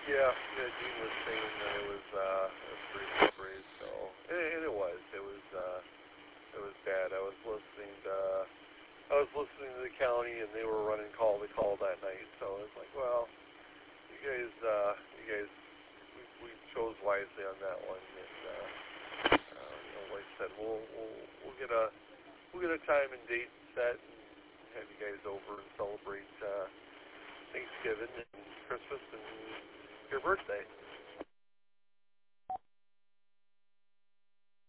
Yeah, yeah. Gene was saying that it was a pretty big raise, so and it was bad. I was listening to the county, and they were running call to call that night. So I was like, well, you guys, we chose wisely on that one, and like I said, we'll get a time and date set, and have you guys over and celebrate Thanksgiving and Christmas and your birthday.